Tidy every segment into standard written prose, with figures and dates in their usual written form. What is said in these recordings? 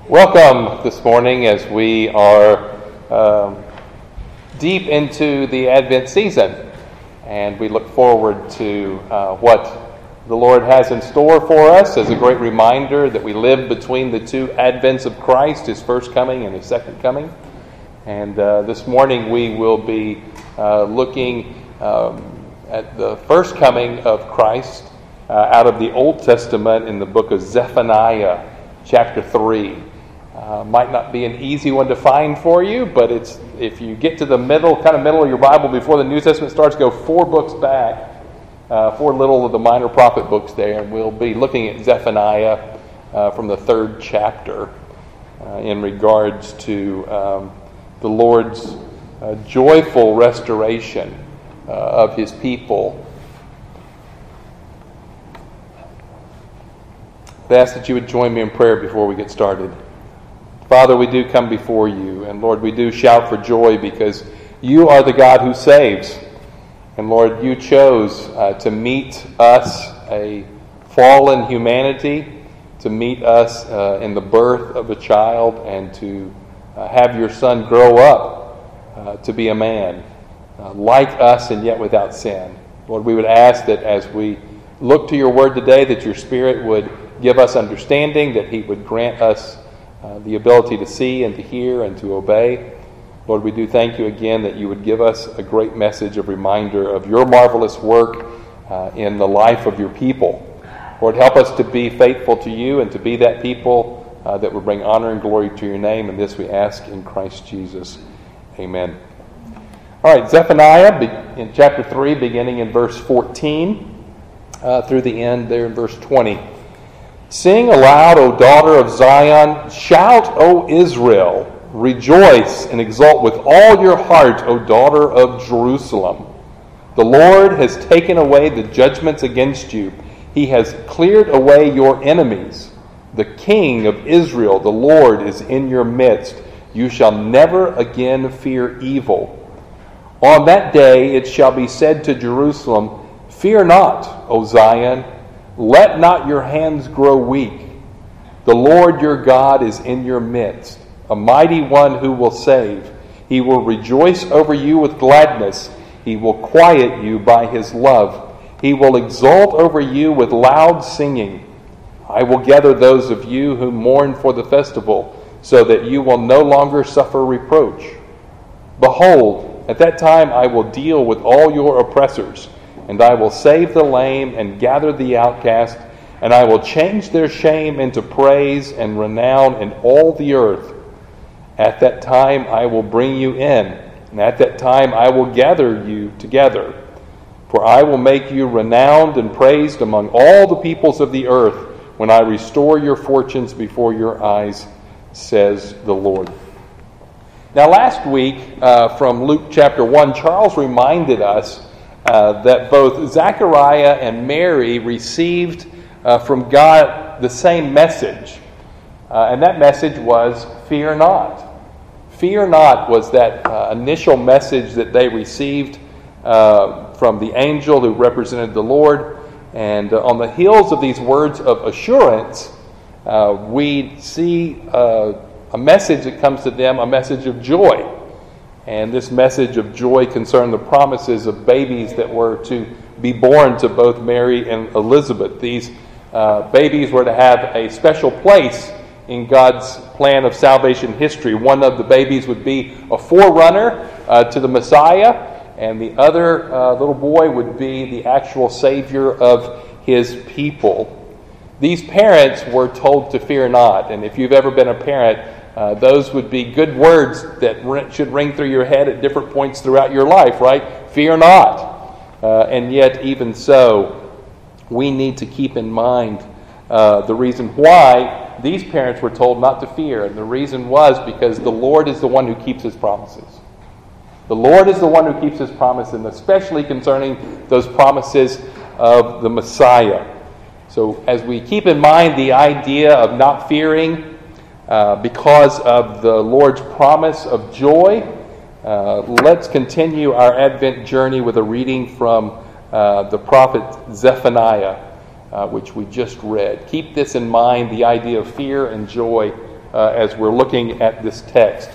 Welcome this morning as we are deep into the Advent season, and we look forward to what the Lord has in store for us as a great reminder that we live between the two Advents of Christ, His first coming and His second coming. And this morning we will be looking at the first coming of Christ out of the Old Testament in the book of Zephaniah, chapter 3. Might not be an easy one to find for you, but it's if you get to the middle of your Bible before the New Testament starts, go 4 books back, 4 little of the minor prophet books there, and we'll be looking at Zephaniah from the 3rd chapter in regards to the Lord's joyful restoration of His people. I ask that you would join me in prayer before we get started. Father, we do come before you, and Lord, we do shout for joy because you are the God who saves. And Lord, you chose to meet us, a fallen humanity, to meet us in the birth of a child, and to have your Son grow up to be a man, like us and yet without sin. Lord, we would ask that as we look to your word today, that your Spirit would give us understanding, that He would grant us the ability to see and to hear and to obey. Lord, we do thank you again that you would give us a great message of reminder of your marvelous work in the life of your people. Lord, help us to be faithful to you and to be that people that will bring honor and glory to your name. And this we ask in Christ Jesus. Amen. All right, Zephaniah in chapter 3, beginning in verse 14 through the end there in verse 20. Sing aloud, O daughter of Zion. Shout, O Israel. Rejoice and exult with all your heart, O daughter of Jerusalem. The Lord has taken away the judgments against you. He has cleared away your enemies. The King of Israel, the Lord, is in your midst. You shall never again fear evil. On that day it shall be said to Jerusalem, Fear not, O Zion. Let not your hands grow weak. The Lord your God is in your midst, a mighty one who will save. He will rejoice over you with gladness. He will quiet you by his love. He will exult over you with loud singing. I will gather those of you who mourn for the festival, so that you will no longer suffer reproach. Behold, at that time I will deal with all your oppressors, and I will save the lame and gather the outcast, and I will change their shame into praise and renown in all the earth. At that time I will bring you in, and at that time I will gather you together. For I will make you renowned and praised among all the peoples of the earth, when I restore your fortunes before your eyes, says the Lord. Now last week, from Luke chapter 1, Charles reminded us that both Zechariah and Mary received from God the same message. And that message was, fear not. Fear not was that initial message that they received from the angel who represented the Lord. And on the heels of these words of assurance, we see a message that comes to them, a message of joy. And this message of joy concerned the promises of babies that were to be born to both Mary and Elizabeth. These babies were to have a special place in God's plan of salvation history. One of the babies would be a forerunner to the Messiah, and the other little boy would be the actual Savior of his people. These parents were told to fear not, and if you've ever been a parent, those would be good words that should ring through your head at different points throughout your life, right? Fear not. And yet, even so, we need to keep in mind the reason why these parents were told not to fear. And the reason was because the Lord is the one who keeps His promises. The Lord is the one who keeps His promise, and especially concerning those promises of the Messiah. So as we keep in mind the idea of not fearing, because of the Lord's promise of joy, let's continue our Advent journey with a reading from the prophet Zephaniah, which we just read. Keep this in mind, the idea of fear and joy, as we're looking at this text.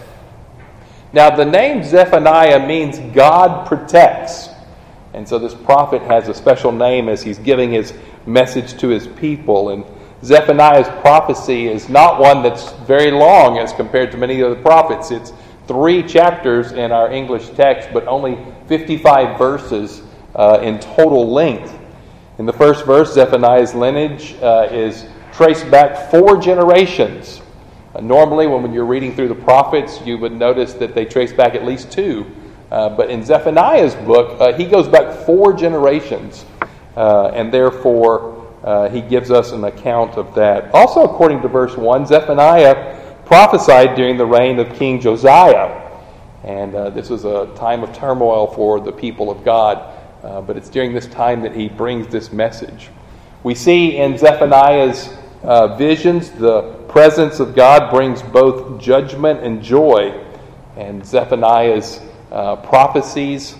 Now, the name Zephaniah means God protects. And so this prophet has a special name as he's giving his message to his people. And Zephaniah's prophecy is not one that's very long as compared to many of the prophets. It's 3 chapters in our English text, but only 55 verses in total length. In the first verse, Zephaniah's lineage is traced back 4 generations. Normally, when you're reading through the prophets, you would notice that they trace back at least 2. But in Zephaniah's book, he goes back 4 generations, and therefore he gives us an account of that. Also, according to verse 1, Zephaniah prophesied during the reign of King Josiah. And this was a time of turmoil for the people of God. But it's during this time that he brings this message. We see in Zephaniah's visions, the presence of God brings both judgment and joy. And Zephaniah's prophecies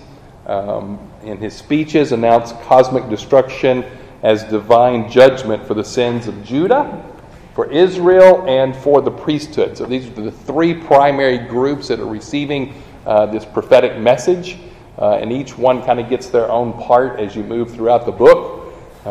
in his speeches announce cosmic destruction as divine judgment for the sins of Judah, for Israel, and for the priesthood. So these are the 3 primary groups that are receiving this prophetic message. And each one kind of gets their own part as you move throughout the book.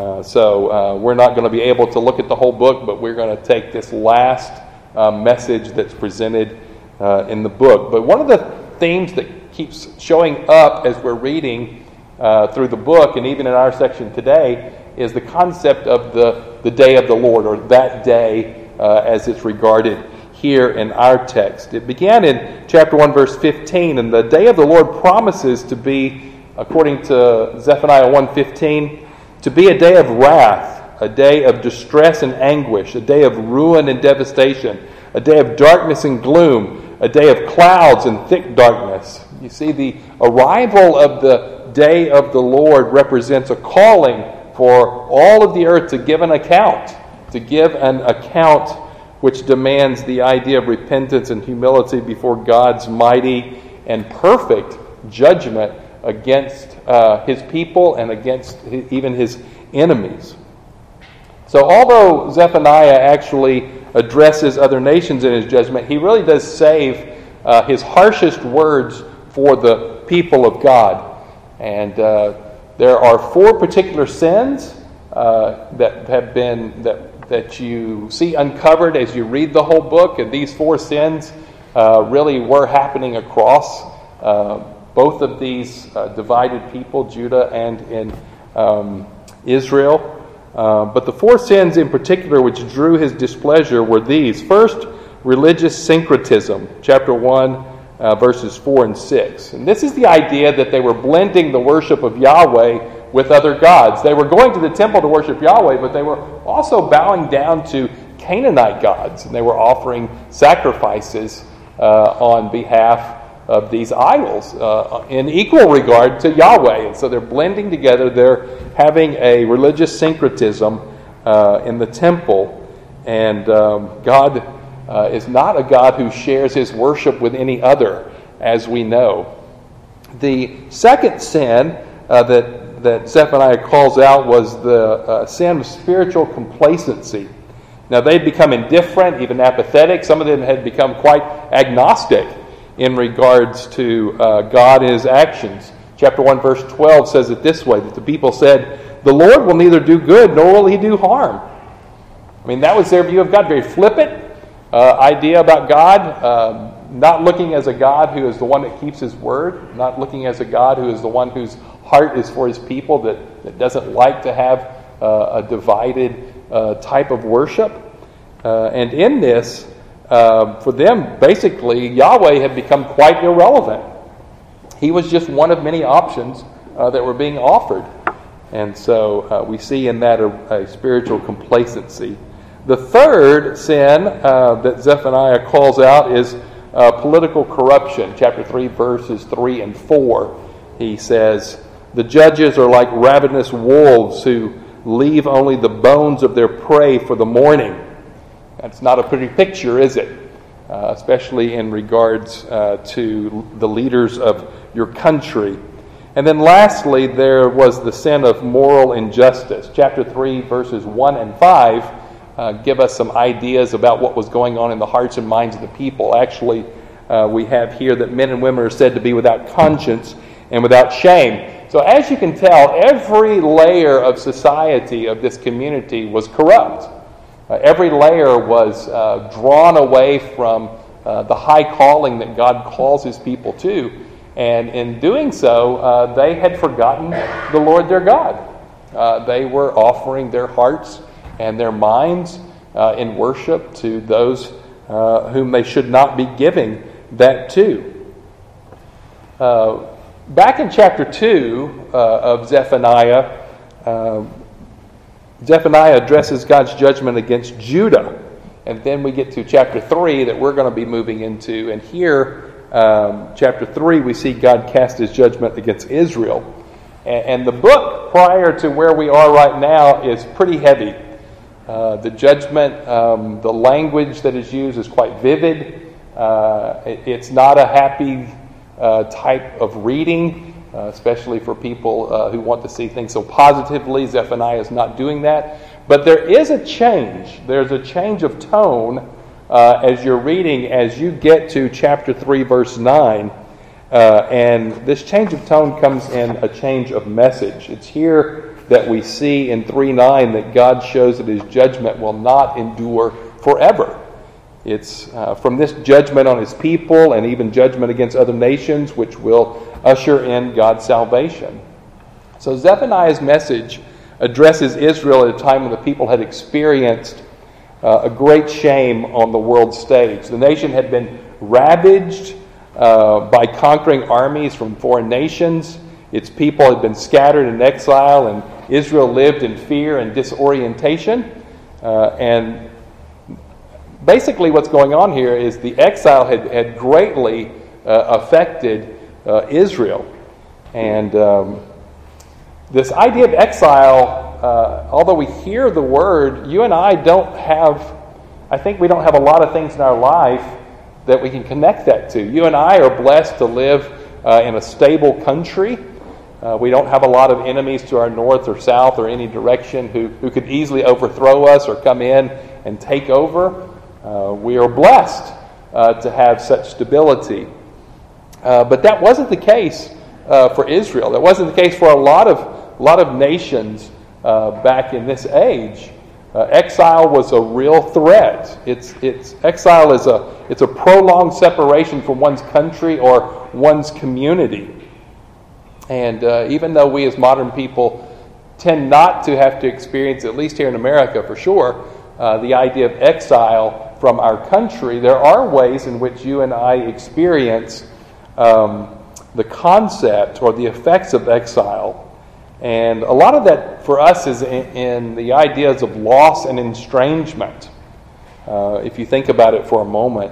So we're not going to be able to look at the whole book, but we're going to take this last message that's presented in the book. But one of the themes that keeps showing up as we're reading through the book, and even in our section today, is the concept of the day of the Lord, or that day as it's regarded here in our text. It began in chapter 1, verse 15, and the day of the Lord promises to be, according to Zephaniah 1:15, to be a day of wrath, a day of distress and anguish, a day of ruin and devastation, a day of darkness and gloom, a day of clouds and thick darkness. You see, the arrival of the day of the Lord represents a calling for all of the earth to give an account, which demands the idea of repentance and humility before God's mighty and perfect judgment against his people and against even his enemies. So although Zephaniah actually addresses other nations in his judgment, he really does save his harshest words for the people of God. And there are 4 particular sins that have been that you see uncovered as you read the whole book, and these 4 sins really were happening across both of these divided people, Judah and in Israel. But the 4 sins in particular which drew his displeasure were these. First, religious syncretism, chapter 1, verses 4 and 6. And this is the idea that they were blending the worship of Yahweh with other gods. They were going to the temple to worship Yahweh, but they were also bowing down to Canaanite gods, and they were offering sacrifices on behalf of these idols in equal regard to Yahweh. And so they're blending together. They're having a religious syncretism in the temple. And God is not a God who shares his worship with any other, as we know. The second sin that Zephaniah calls out was the sin of spiritual complacency. Now, they'd become indifferent, even apathetic. Some of them had become quite agnostic in regards to God and his actions. Chapter 1, verse 12 says it this way, that the people said, "The Lord will neither do good nor will he do harm." I mean, that was their view of God. Very flippant idea about God. Not looking as a God who is the one that keeps his word. Not looking as a God who is the one whose heart is for his people, that doesn't like to have a divided type of worship. And in this, for them, basically, Yahweh had become quite irrelevant. He was just one of many options that were being offered. And so we see in that a spiritual complacency. The third sin that Zephaniah calls out is political corruption. Chapter 3, verses 3 and 4. He says, "The judges are like ravenous wolves who leave only the bones of their prey for the morning." That's not a pretty picture, is it? Especially in regards to the leaders of your country. And then lastly, there was the sin of moral injustice. Chapter 3, verses 1 and 5 give us some ideas about what was going on in the hearts and minds of the people. Actually, we have here that men and women are said to be without conscience and without shame. So as you can tell, every layer of society of this community was corrupt. Every layer was drawn away from the high calling that God calls His people to. And in doing so, they had forgotten the Lord their God. They were offering their hearts and their minds in worship to those whom they should not be giving that to. Back in chapter 2 of Zephaniah, Zephaniah addresses God's judgment against Judah. And then we get to chapter 3 that we're going to be moving into. And here, chapter 3, we see God cast His judgment against Israel. And the book prior to where we are right now is pretty heavy. The judgment, the language that is used is quite vivid. It's not a happy type of reading, especially for people who want to see things so positively. Zephaniah is not doing that. But there is a change. There's a change of tone as you're reading as you get to chapter 3, verse 9. And this change of tone comes in a change of message. It's here that we see in 3:9 that God shows that His judgment will not endure forever. It's from this judgment on His people and even judgment against other nations which will usher in God's salvation. So Zephaniah's message addresses Israel at a time when the people had experienced a great shame on the world stage. The nation had been ravaged by conquering armies from foreign nations. Its people had been scattered in exile, and Israel lived in fear and disorientation. And basically what's going on here is the exile had greatly affected Israel. And this idea of exile, although we hear the word, you and I don't have a lot of things in our life that we can connect that to. You and I are blessed to live in a stable country. We don't have a lot of enemies to our north or south or any direction who could easily overthrow us or come in and take over. We are blessed to have such stability. But that wasn't the case for Israel. That wasn't the case for a lot of nations back in this age. Exile was a real threat. Exile is a prolonged separation from one's country or one's community. And even though we as modern people tend not to have to experience, at least here in America for sure, the idea of exile from our country, there are ways in which you and I experience the concept or the effects of exile. And a lot of that for us is in the ideas of loss and estrangement. If you think about it for a moment,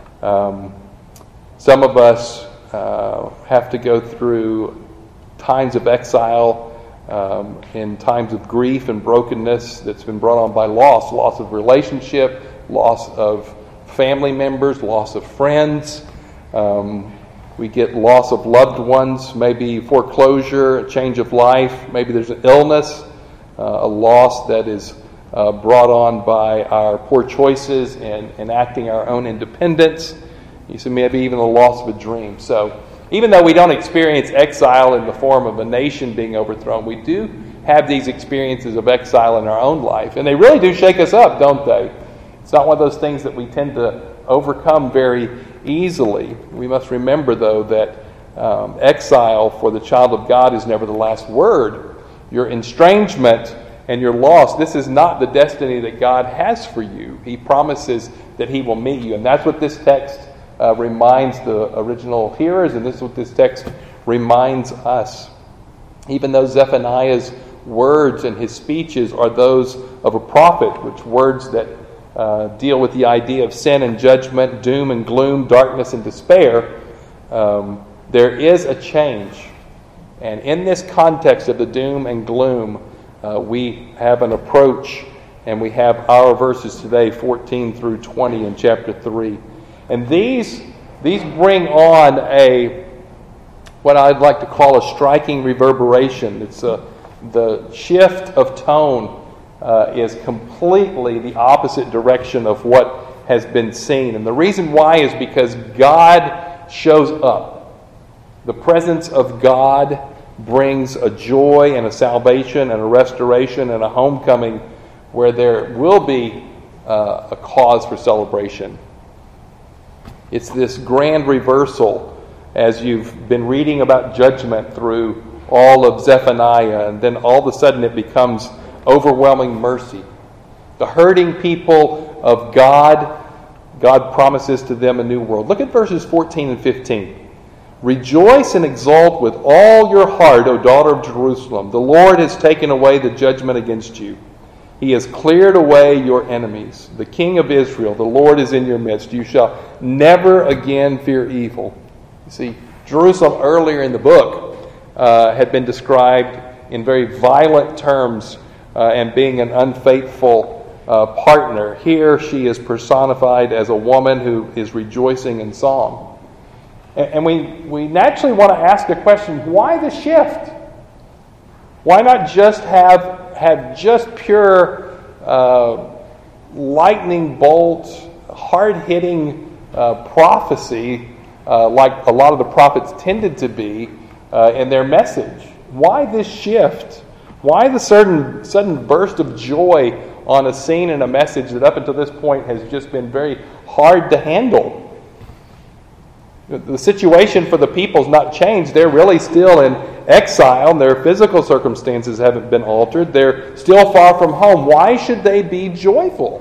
some of us have to go through times of exile in times of grief and brokenness that's been brought on by loss of relationship, loss of family members, loss of friends. We get loss of loved ones, maybe foreclosure, a change of life. Maybe there's an illness, a loss that is brought on by our poor choices and enacting our own independence. You see, maybe even the loss of a dream. So even though we don't experience exile in the form of a nation being overthrown, we do have these experiences of exile in our own life. And they really do shake us up, don't they? It's not one of those things that we tend to overcome very easily. We must remember, though, that exile for the child of God is never the last word. Your estrangement and your loss, this is not the destiny that God has for you. He promises that He will meet you. And that's what this text reminds the original hearers, and this is what this text reminds us. Even though Zephaniah's words and his speeches are those of a prophet, which words that deal with the idea of sin and judgment, doom and gloom, darkness and despair, there is a change. And in this context of the doom and gloom, we have an approach, and we have our verses today, 14 through 20 in chapter 3. And these bring on what I'd like to call a striking reverberation. It's the shift of tone is completely the opposite direction of what has been seen. And the reason why is because God shows up. The presence of God brings a joy and a salvation and a restoration and a homecoming where there will be a cause for celebration. It's this grand reversal as you've been reading about judgment through all of Zephaniah, and then all of a sudden it becomes overwhelming mercy. The hurting people of God, God promises to them a new world. Look at verses 14 and 15. Rejoice and exult with all your heart, O daughter of Jerusalem. The Lord has taken away the judgment against you. He has cleared away your enemies. The King of Israel, the Lord is in your midst. You shall never again fear evil. You see, Jerusalem earlier in the book had been described in very violent terms and being an unfaithful partner. Here she is personified as a woman who is rejoicing in song. And we naturally want to ask the question, why the shift? Why not just have just pure lightning bolt, hard-hitting prophecy like a lot of the prophets tended to be in their message? Why this shift? Why the sudden burst of joy on a scene and a message that up until this point has just been very hard to handle? The situation for the people's not changed. They're really still in exile, and their physical circumstances haven't been altered. They're still far from home. Why should they be joyful?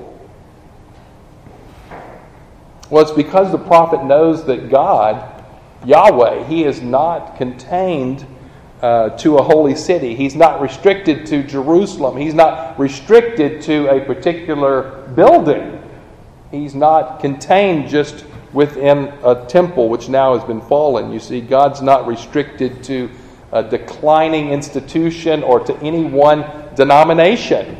Well, it's because the prophet knows that God, Yahweh, He is not contained to a holy city. He's not restricted to Jerusalem. He's not restricted to a particular building. He's not contained just within a temple which now has been fallen. You see, God's not restricted to a declining institution or to any one denomination.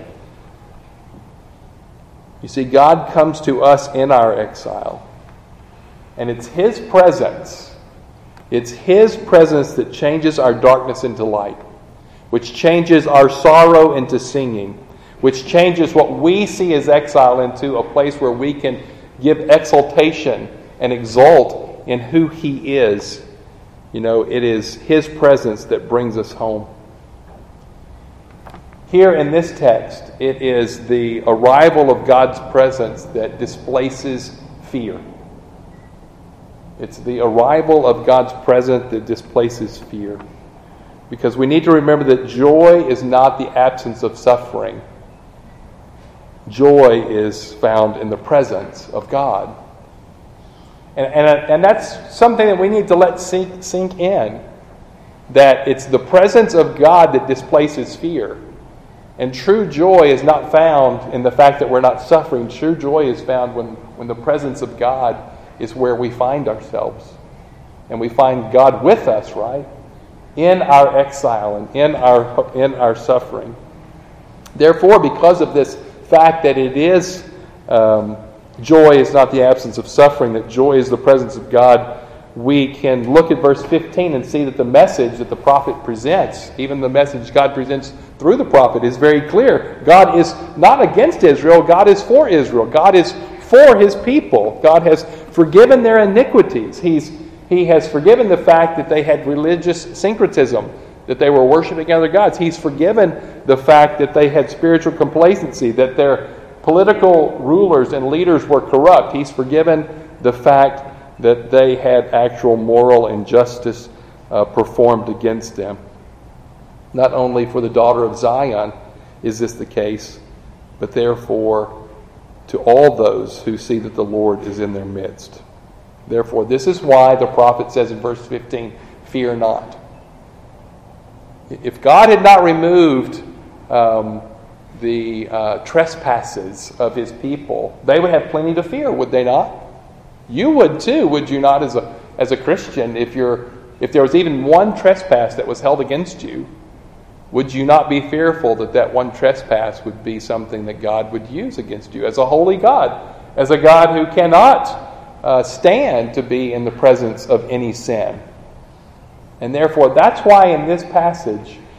You see, God comes to us in our exile. And it's His presence. It's His presence that changes our darkness into light, which changes our sorrow into singing, which changes what we see as exile into a place where we can give exultation and exult in who He is. You know, it is His presence that brings us home. Here in this text, it is the arrival of God's presence that displaces fear. It's the arrival of God's presence that displaces fear. Because we need to remember that joy is not the absence of suffering. Joy is found in the presence of God. And that's something that we need to let sink in. That it's the presence of God that displaces fear. And true joy is not found in the fact that we're not suffering. True joy is found when the presence of God is where we find ourselves. And we find God with us, right? In our exile and in our suffering. Therefore, because of this fact that it is joy is not the absence of suffering, that joy is the presence of God, we can look at verse 15 and see that the message that the prophet presents, even the message God presents through the prophet, is very clear. God is not against Israel. God is for Israel. God is for His people. God has forgiven their iniquities. He has forgiven the fact that they had religious syncretism, that they were worshiping other gods. He's forgiven the fact that they had spiritual complacency, that their political rulers and leaders were corrupt. He's forgiven the fact that they had actual moral injustice performed against them. Not only for the daughter of Zion is this the case, but therefore to all those who see that the Lord is in their midst. Therefore, this is why the prophet says in verse 15, fear not. If God had not removed the trespasses of His people, they would have plenty to fear, would they not? You would too, would you not, as a Christian? If there was even one trespass that was held against you, would you not be fearful that one trespass would be something that God would use against you as a holy God, as a God who cannot stand to be in the presence of any sin? And therefore, that's why in this passage,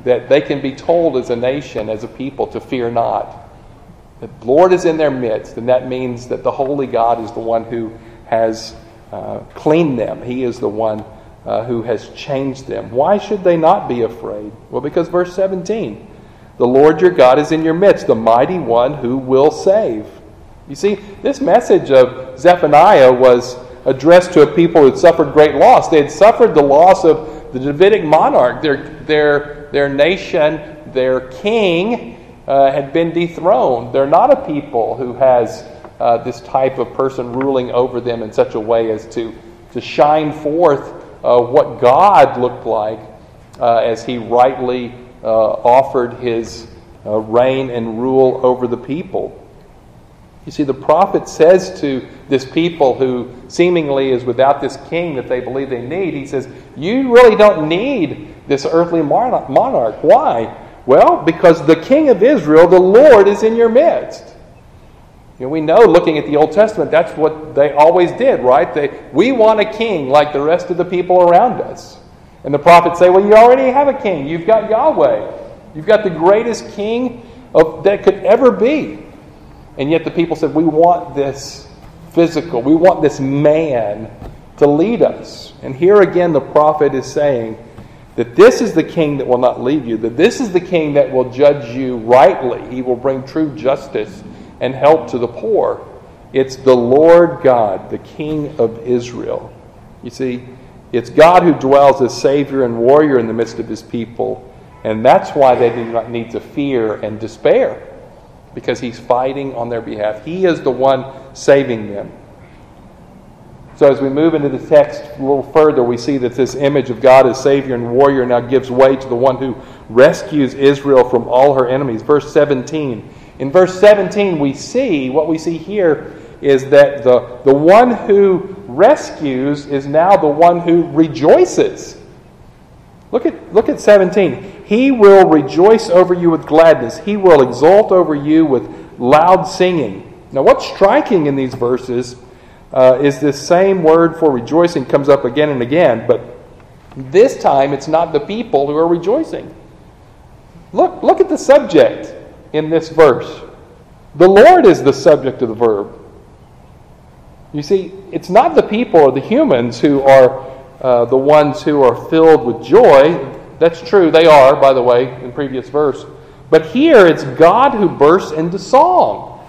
that they can be told as a nation, as a people, to fear not. The Lord is in their midst, and that means that the holy God is the one who has cleaned them. He is the one who has changed them. Why should they not be afraid? Well, because verse 17, the Lord your God is in your midst, the mighty one who will save. You see, this message of Zephaniah was addressed to a people who had suffered great loss. They had suffered the loss of the Davidic monarch. Their nation, their king, had been dethroned. They're not a people who has this type of person ruling over them in such a way as to shine forth what God looked like as he rightly offered his reign and rule over the people. You see, the prophet says to this people who seemingly is without this king that they believe they need, he says, you really don't need this earthly monarch. Why? Well, because the King of Israel, the Lord, is in your midst. You know, we know, looking at the Old Testament, that's what they always did, right? We want a king like the rest of the people around us. And the prophets say, well, you already have a king. You've got Yahweh. You've got the greatest king that could ever be. And yet the people said, we want this physical, we want this man to lead us. And here again the prophet is saying that this is the king that will not leave you, that this is the king that will judge you rightly. He will bring true justice and help to the poor. It's the Lord God, the King of Israel. You see, it's God who dwells as Savior and warrior in the midst of his people. And that's why they do not need to fear and despair, because he's fighting on their behalf. He is the one saving them. So as we move into the text a little further, we see that this image of God as Savior and warrior now gives way to the one who rescues Israel from all her enemies. Verse 17. In verse 17, what we see here is that the one who rescues is now the one who rejoices. Look at 17. He will rejoice over you with gladness. He will exult over you with loud singing. Now, what's striking in these verses is this same word for rejoicing comes up again and again, but this time it's not the people who are rejoicing. Look at the subject in this verse. The Lord is the subject of the verb. You see, it's not the people or the humans who are the ones who are filled with joy. That's true, they are, by the way, in previous verse. But here it's God who bursts into song.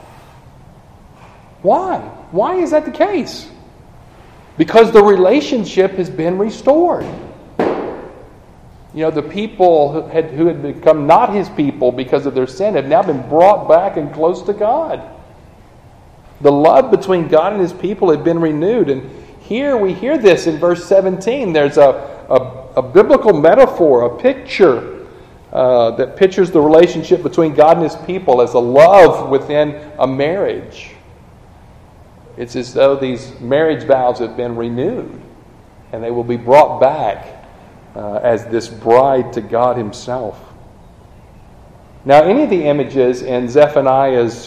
Why? Why is that the case? Because the relationship has been restored. You know, the people who had become not his people because of their sin have now been brought back and close to God. The love between God and his people had been renewed. And here we hear this in verse 17. There's a biblical metaphor, a picture that pictures the relationship between God and his people as a love within a marriage. It's as though these marriage vows have been renewed and they will be brought back as this bride to God himself. Now, any of the images in Zephaniah's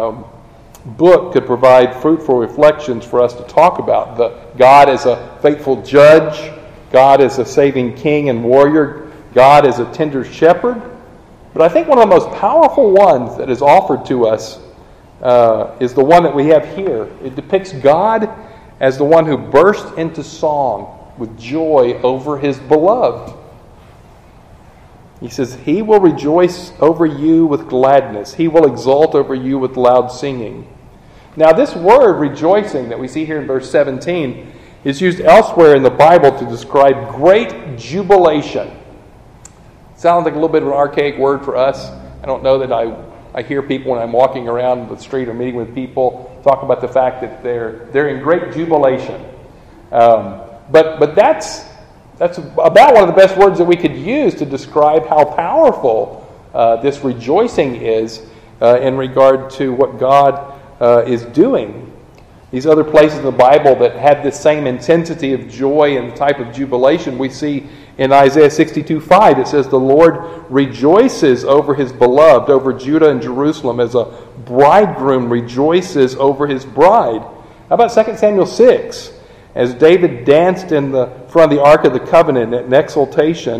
book could provide fruitful reflections for us to talk about. God as a faithful judge, God as a saving king and warrior, God as a tender shepherd. But I think one of the most powerful ones that is offered to us is the one that we have here. It depicts God as the one who bursts into song with joy over his beloved. He says, he will rejoice over you with gladness. He will exult over you with loud singing. Now, this word rejoicing that we see here in verse 17 is used elsewhere in the Bible to describe great jubilation. Sounds like a little bit of an archaic word for us. I don't know that I hear people when I'm walking around the street or meeting with people talk about the fact that they're in great jubilation. But that's about one of the best words that we could use to describe how powerful this rejoicing is in regard to what God is doing. These other places in the Bible that had this same intensity of joy and type of jubilation, we see in Isaiah 62:5. It says, the Lord rejoices over his beloved, over Judah and Jerusalem, as a bridegroom rejoices over his bride. How about 2 Samuel 6? As David danced in the front of the Ark of the Covenant in exultation,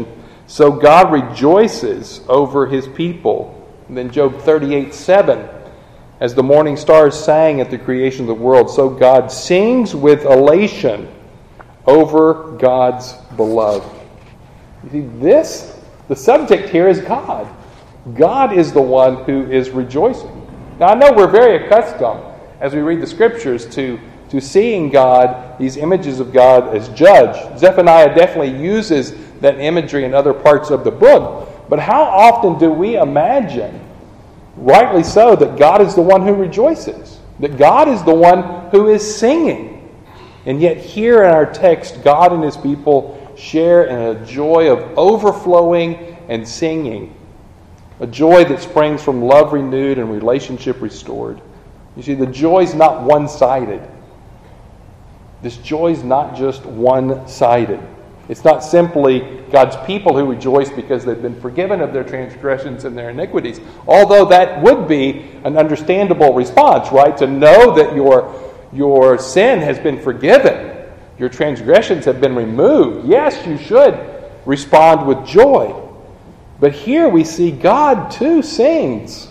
So God rejoices over his people. And then Job 38:7, as the morning stars sang at the creation of the world, so God sings with elation over God's beloved. You see, the subject here is God. God is the one who is rejoicing. Now, I know we're very accustomed, as we read the Scriptures, to seeing God, these images of God as judge. Zephaniah definitely uses that imagery in other parts of the book. But how often do we imagine, rightly so, that God is the one who rejoices? That God is the one who is singing? And yet here in our text, God and his people share in a joy of overflowing and singing. A joy that springs from love renewed and relationship restored. You see, the joy is not one-sided. This joy is not just one-sided. It's not simply God's people who rejoice because they've been forgiven of their transgressions and their iniquities. Although that would be an understandable response, right? To know that your sin has been forgiven, your transgressions have been removed. Yes, you should respond with joy. But here we see God too sings.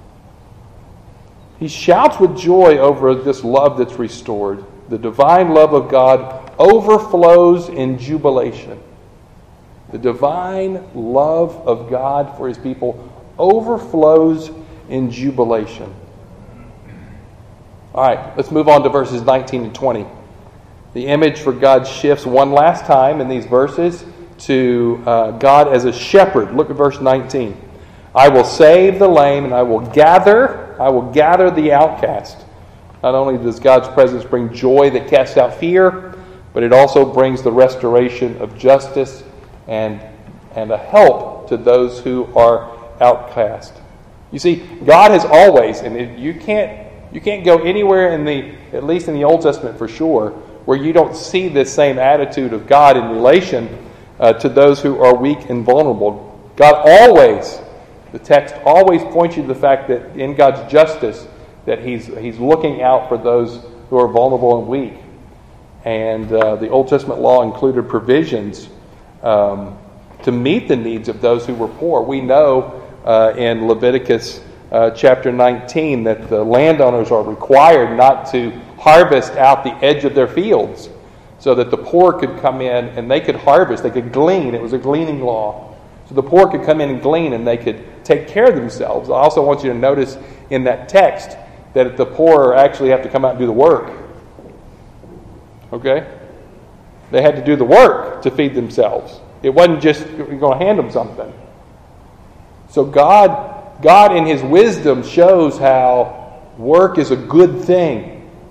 He shouts with joy over this love that's restored. The divine love of God overflows in jubilation. The divine love of God for his people overflows in jubilation. All right, let's move on to verses 19 and 20. The image for God shifts one last time in these verses to God as a shepherd. Look at verse 19. I will save the lame and I will gather the outcast. Not only does God's presence bring joy that casts out fear, but it also brings the restoration of justice and a help to those who are outcast. You see, God has always, and you can't go anywhere at least in the Old Testament for sure, where you don't see this same attitude of God in relation to those who are weak and vulnerable. God always, the text always points you to the fact that in God's justice, that He's looking out for those who are vulnerable and weak. And the Old Testament law included provisions to meet the needs of those who were poor. We know in Leviticus chapter 19 that the landowners are required not to harvest out the edge of their fields, so that the poor could come in and they could harvest, they could glean. It was a gleaning law. So the poor could come in and glean and they could take care of themselves. I also want you to notice in that text that the poor actually have to come out and do the work. Okay? They had to do the work to feed themselves. It wasn't just you're going to hand them something. So God in his wisdom shows how work is a good thing.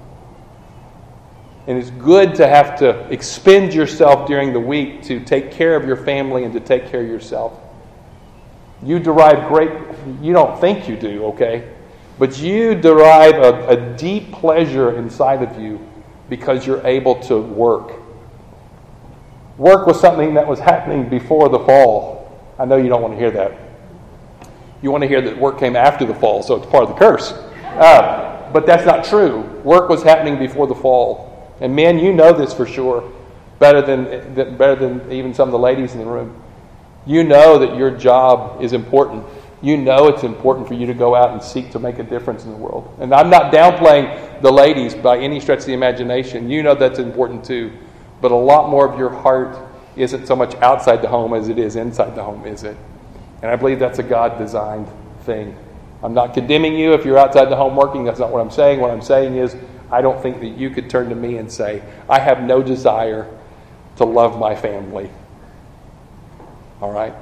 And it's good to have to expend yourself during the week to take care of your family and to take care of yourself. You derive you don't think you do, okay? But you derive a deep pleasure inside of you because you're able to work. Work was something that was happening before the fall. I know you don't want to hear that. You want to hear that work came after the fall, so it's part of the curse. But that's not true. Work was happening before the fall. And men, you know this for sure, better than even some of the ladies in the room. You know that your job is important. You know it's important for you to go out and seek to make a difference in the world. And I'm not downplaying the ladies by any stretch of the imagination. You know that's important too. But a lot more of your heart isn't so much outside the home as it is inside the home, is it? And I believe that's a God-designed thing. I'm not condemning you if you're outside the home working. That's not what I'm saying. What I'm saying is I don't think that you could turn to me and say, I have no desire to love my family. All right?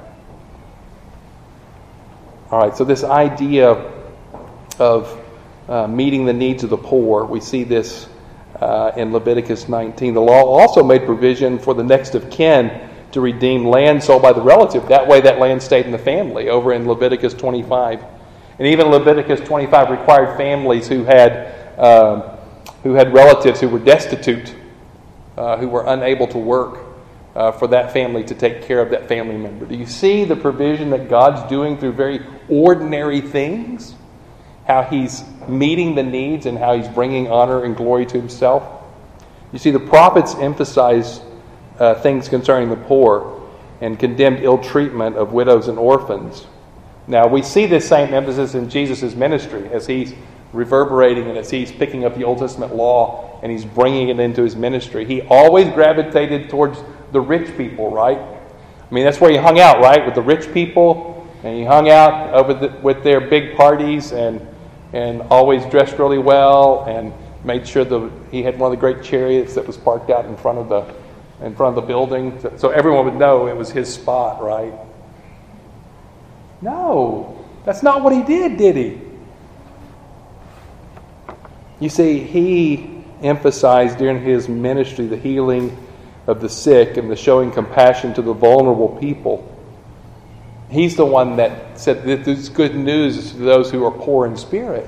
All right, so this idea of meeting the needs of the poor, we see this in Leviticus 19. The law also made provision for the next of kin to redeem land sold by the relative. That way that land stayed in the family, over in Leviticus 25. And even Leviticus 25 required families who had relatives who were destitute, who were unable to work, for that family to take care of that family member. Do you see the provision that God's doing through very ordinary things? How he's meeting the needs and how he's bringing honor and glory to himself? You see, the prophets emphasize things concerning the poor. and condemned ill treatment of widows and orphans. Now, we see this same emphasis in Jesus' ministry as he's reverberating and as he's picking up the Old Testament law and he's bringing it into his ministry. He always gravitated towards the rich people, right? I mean, that's where he hung out, right? With the rich people, and he hung out with their big parties and always dressed really well and made sure he had one of the great chariots that was parked out in front of the building, so everyone would know it was his spot, right? No, that's not what he did he? You see, he emphasized during his ministry the healing of the sick and the showing compassion to the vulnerable people. He's the one that said that this good news to those who are poor in spirit.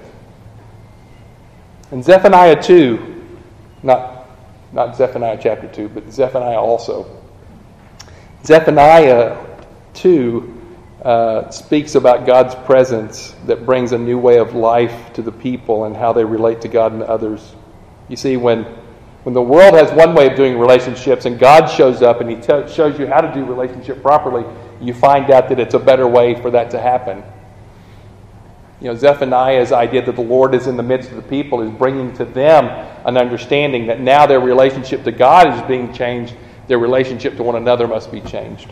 And Zephaniah 2, not Zephaniah chapter 2, but Zephaniah also. Zephaniah 2 speaks about God's presence that brings a new way of life to the people and how they relate to God and others. You see, when the world has one way of doing relationships and God shows up and he shows you how to do relationship properly, you find out that it's a better way for that to happen. You know, Zephaniah's idea that the Lord is in the midst of the people is bringing to them an understanding that now their relationship to God is being changed, their relationship to one another must be changed.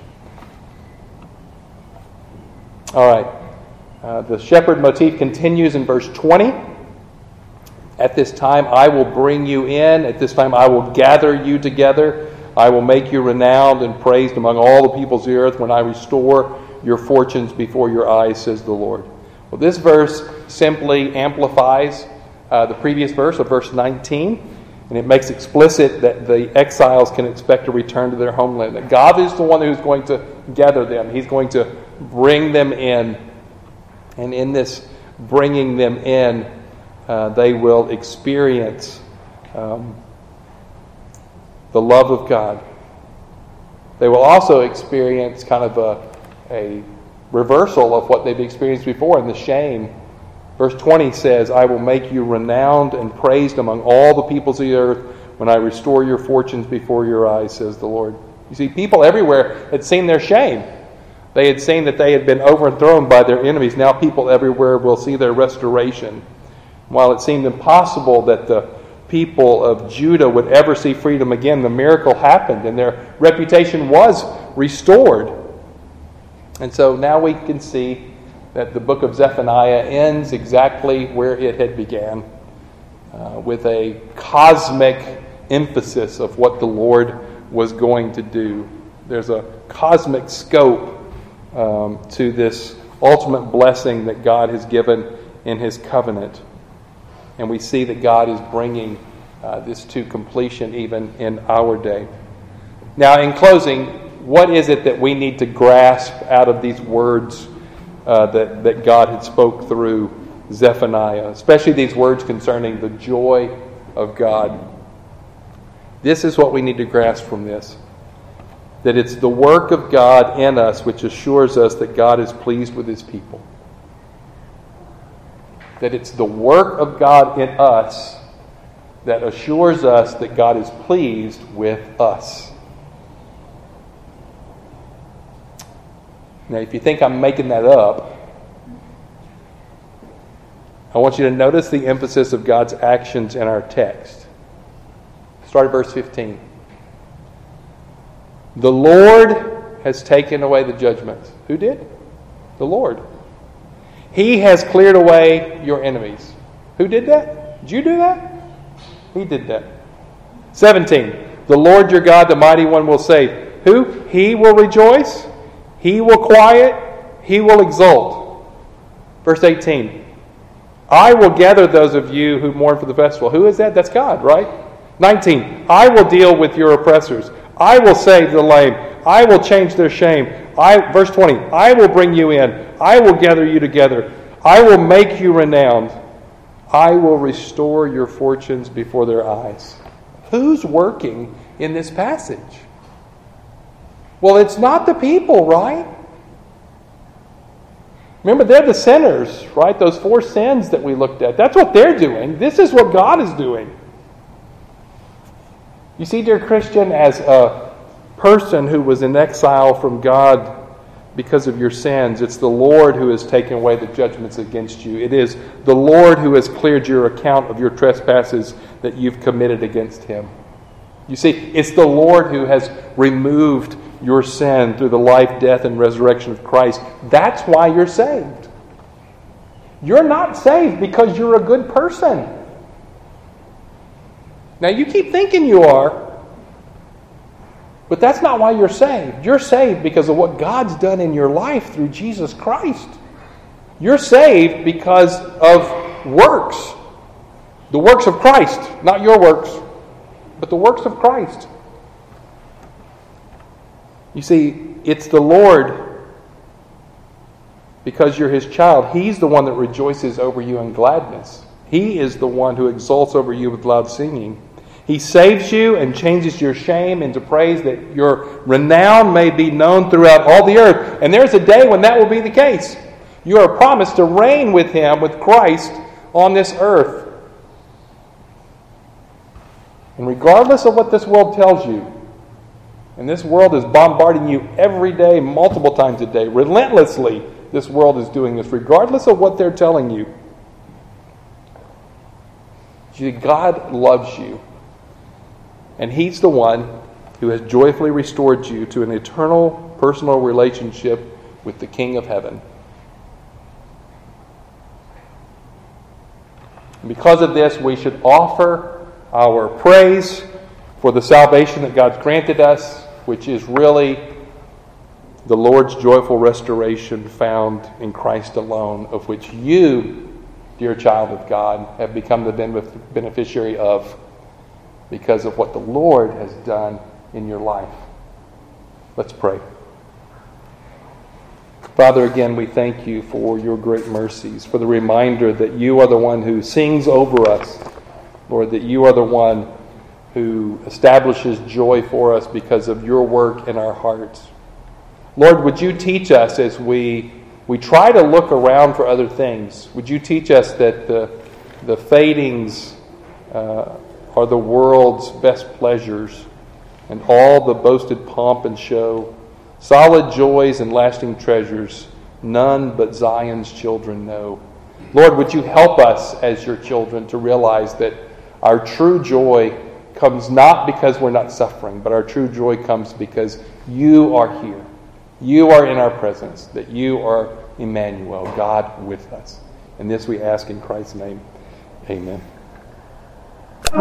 All right. The shepherd motif continues in verse 20. At this time I will bring you in. At this time I will gather you together. I will make you renowned and praised among all the peoples of the earth when I restore your fortunes before your eyes, says the Lord. Well, this verse simply amplifies the previous verse of verse 19, and it makes explicit that the exiles can expect to return to their homeland. That God is the one who's going to gather them. He's going to bring them in. And in this bringing them in, they will experience the love of God. They will also experience kind of a reversal of what they've experienced before in the shame. Verse 20 says, I will make you renowned and praised among all the peoples of the earth when I restore your fortunes before your eyes, says the Lord. You see, people everywhere had seen their shame. They had seen that they had been overthrown by their enemies. Now people everywhere will see their restoration. While it seemed impossible that the people of Judah would ever see freedom again, the miracle happened and their reputation was restored. And so now we can see that the book of Zephaniah ends exactly where it had began, with a cosmic emphasis of what the Lord was going to do. There's a cosmic scope to this ultimate blessing that God has given in His covenant. And we see that God is bringing this to completion even in our day. Now, in closing, what is it that we need to grasp out of these words that God had spoke through Zephaniah, especially these words concerning the joy of God? This is what we need to grasp from this. That it's the work of God in us which assures us that God is pleased with His people. That it's the work of God in us that assures us that God is pleased with us. Now, if you think I'm making that up, I want you to notice the emphasis of God's actions in our text. Start at verse 15. The Lord has taken away the judgments. Who did? The Lord. He has cleared away your enemies. Who did that? Did you do that? He did that. 17. The Lord your God, the mighty one, will say, who? He will rejoice. He will quiet. He will exult. Verse 18. I will gather those of you who mourn for the festival. Who is that? That's God, right? 19. I will deal with your oppressors. I will save the lame. I will change their shame. Verse 20. I will bring you in. I will gather you together. I will make you renowned. I will restore your fortunes before their eyes. Who's working in this passage? Well, it's not the people, right? Remember, they're the sinners, right? Those 4 sins that we looked at. That's what they're doing. This is what God is doing. You see, dear Christian, as a person who was in exile from God because of your sins. It's the Lord who has taken away the judgments against you. It is the Lord who has cleared your account of your trespasses that you've committed against him. You see, it's the Lord who has removed your sin through the life, death, and resurrection of Christ. That's why you're saved. You're not saved because you're a good person. Now, you keep thinking you are, but that's not why you're saved. You're saved because of what God's done in your life through Jesus Christ. You're saved because of works. The works of Christ, not your works, but the works of Christ. You see, it's the Lord, because you're his child. He's the one that rejoices over you in gladness. He is the one who exults over you with loud singing. He saves you and changes your shame into praise, that your renown may be known throughout all the earth. And there's a day when that will be the case. You are promised to reign with him, with Christ, on this earth. And regardless of what this world tells you, and this world is bombarding you every day, multiple times a day, relentlessly, this world is doing this, regardless of what they're telling you. God loves you. And he's the one who has joyfully restored you to an eternal, personal relationship with the King of Heaven. And because of this, we should offer our praise for the salvation that God's granted us, which is really the Lord's joyful restoration found in Christ alone, of which you, dear child of God, have become the beneficiary of, because of what the Lord has done in your life. Let's pray. Father, again, we thank you for your great mercies, for the reminder that you are the one who sings over us, Lord, that you are the one who establishes joy for us because of your work in our hearts. Lord, would you teach us as we try to look around for other things? Would you teach us that the fadings are the world's best pleasures, and all the boasted pomp and show, solid joys and lasting treasures, none but Zion's children know. Lord, would you help us as your children to realize that our true joy comes not because we're not suffering, but our true joy comes because you are here. You are in our presence, that you are Emmanuel, God with us. And this we ask in Christ's name. Amen.